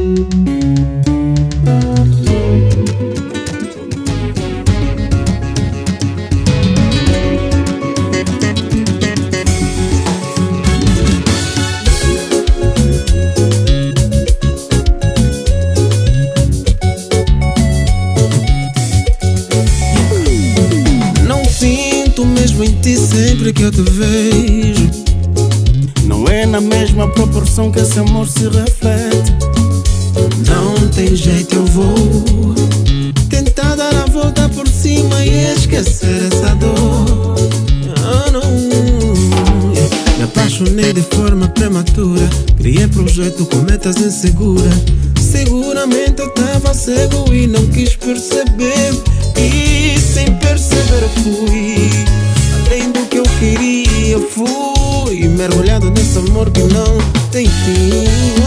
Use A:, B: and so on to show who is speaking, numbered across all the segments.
A: Mesmo em ti sempre que eu te vejo, não é na mesma proporção que esse amor se reflete. Não tem jeito, eu vou tentar dar a volta por cima e esquecer essa dor. Não. Me apaixonei de forma prematura, criei projeto com metas inseguras. Seguramente eu tava cego e não quis perceber, e sem perceber eu fui além do que eu queria. Eu fui mergulhado nesse amor que não tem fim.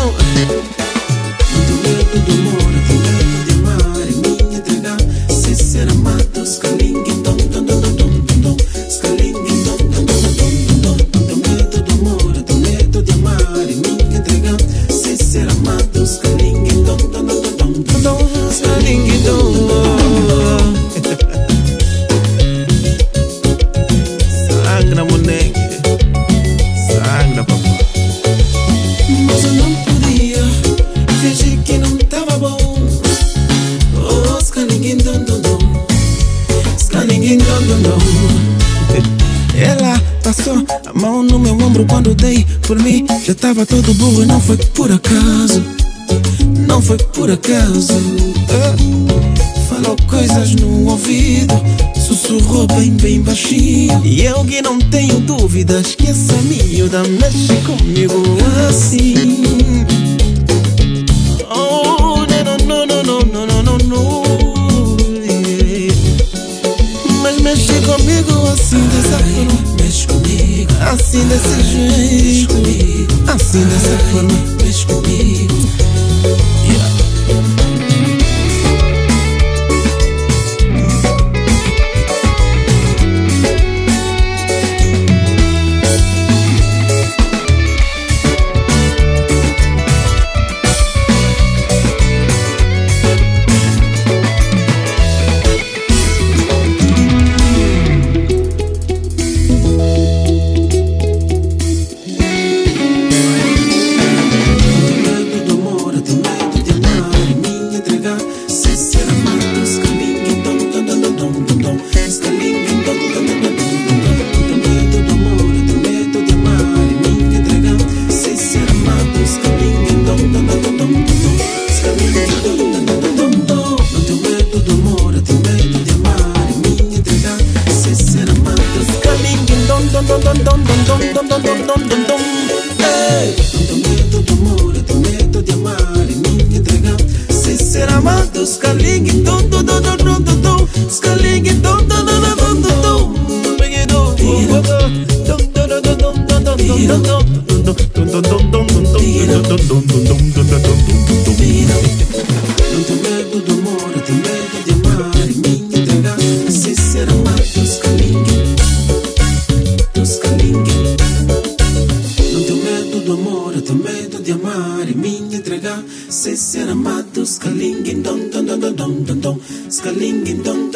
A: Muito medo do amor, tenho medo de amar e me entregar sem ser amado. Scaling, dom, dom, dom, dom, dom, dom. Scaling, dom, dom, dom, dom, dom. Muito medo do amor, tenho medo de amar e me entregar sem ser amado. Scaling, dom, dom, dom, dom, dom, dom. Scaling, dom. Sangra, moleque, sangra, papai. Mas eu não podia fingir que não tava bom. Oh, scaling, dom, dom, dom. Scaling, dom, dom, dom. Ela passou a mão no meu ombro quando dei por mim. Já tava todo burro e não foi por acaso. Não foi por acaso. Falou coisas no ouvido, sussurrou bem, bem baixinho. E eu que não tenho dúvidas que essa miúda mexe comigo assim. Oh, não, não, não, não, não, não, não, não. Yeah. Mas mexe comigo assim, dessa forma. Mexe comigo assim, desse jeito. Assim, dessa forma. Mexe comigo. Yeah. Sem ser amado, scaling, dom, dom, dom, dom, dom, dom, scaling, dom.